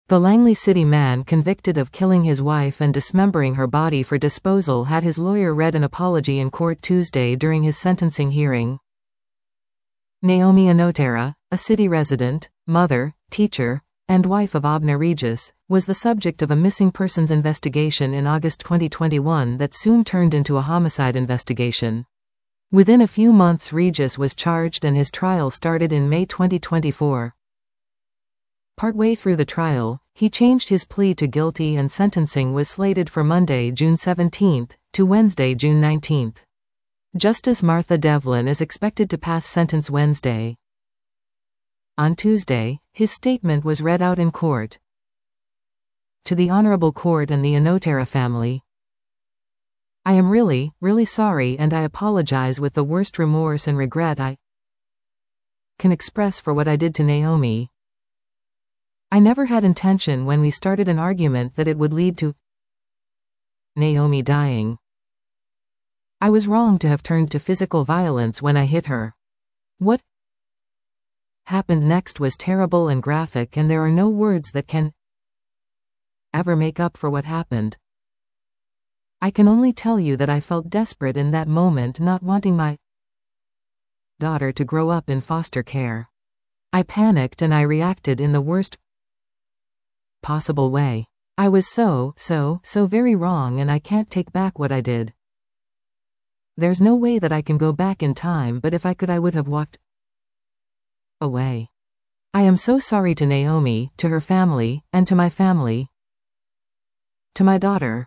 The Langley City man convicted of killing his wife and dismembering her body for disposal had his lawyer read an apology in court Tuesday during his sentencing hearing. Naomi Inotera, a city resident, mother, teacher, and wife of Abner Regis, was the subject of a missing persons investigation in August 2021 that soon turned into a homicide investigation. Within a few months, Regis was charged and his trial started in May 2024. Partway through the trial, he changed his plea to guilty and sentencing was slated for Monday, June 17, to Wednesday, June 19. Justice Martha Devlin is expected to pass sentence Wednesday. On Tuesday, his statement was read out in court. To the Honorable Court and the Inotera family, I am really, really sorry and I apologize with the worst remorse and regret I can express for what I did to Naomi. I never had intention when we started an argument that it would lead to Naomi dying. I was wrong to have turned to physical violence when I hit her. What happened next was terrible and graphic, and there are no words that can ever make up for what happened. I can only tell you that I felt desperate in that moment, not wanting my daughter to grow up in foster care. I panicked and I reacted in the worst possible way. I was so very wrong and I can't take back what I did. There's no way that I can go back in time, but if I could I would have walked away. I am so sorry to Naomi, to her family, and to my family, to my daughter.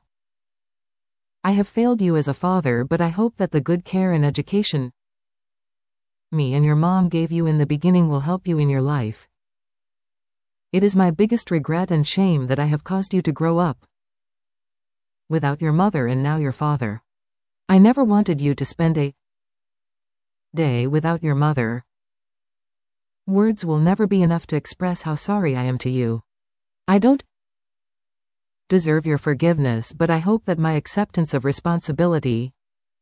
I have failed you as a father, but I hope that the good care and education me and your mom gave you in the beginning will help you in your life. It is my biggest regret and shame that I have caused you to grow up without your mother and now your father. I never wanted you to spend a day without your mother. Words will never be enough to express how sorry I am to you. I don't deserve your forgiveness, but I hope that my acceptance of responsibility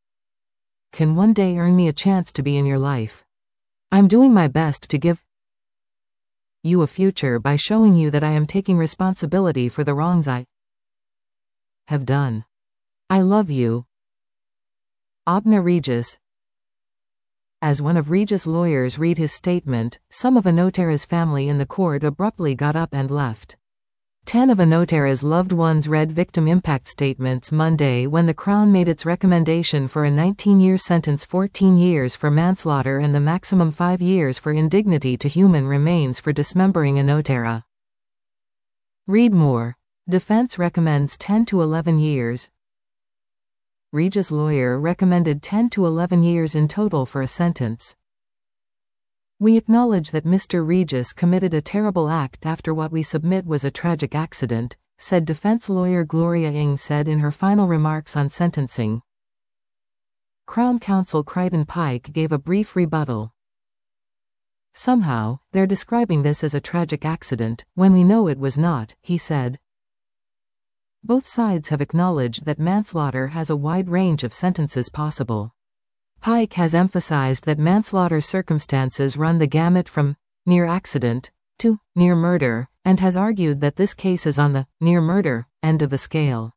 can one day earn me a chance to be in your life. I'm doing my best to give you a future by showing you that I am taking responsibility for the wrongs I have done. I love you. Abner Regis. As one of Regis' lawyers read his statement, some of Inotera's family in the court abruptly got up and left. 10 of Inotera's loved ones read victim impact statements Monday when the Crown made its recommendation for a 19-year sentence, 14 years for manslaughter and the maximum 5 years for indignity to human remains for dismembering Inotera. Read more. Defense recommends 10 to 11 years. Regis' lawyer recommended 10 to 11 years in total for a sentence. We acknowledge that Mr. Regis committed a terrible act after what we submit was a tragic accident, said defense lawyer Gloria Ng said in her final remarks on sentencing. Crown counsel Crichton Pike gave a brief rebuttal. Somehow, they're describing this as a tragic accident, when we know it was not, he said. Both sides have acknowledged that manslaughter has a wide range of sentences possible. Pike has emphasized that manslaughter circumstances run the gamut from near accident to near murder, and has argued that this case is on the near murder end of the scale.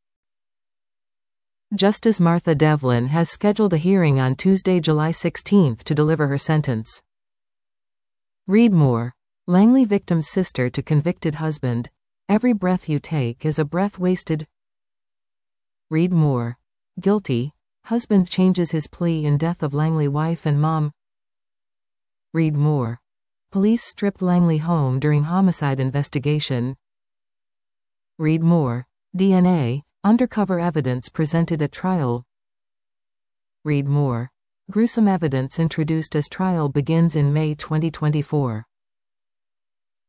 Justice Martha Devlin has scheduled a hearing on Tuesday, July 16 to deliver her sentence. Read more. Langley victim's sister to convicted husband. Every breath you take is a breath wasted. Read more. Guilty. Husband changes his plea in death of Langley wife and mom. Read more. Police stripped Langley home during homicide investigation. Read more. DNA, undercover evidence presented at trial. Read more. Gruesome evidence introduced as trial begins in May 2024.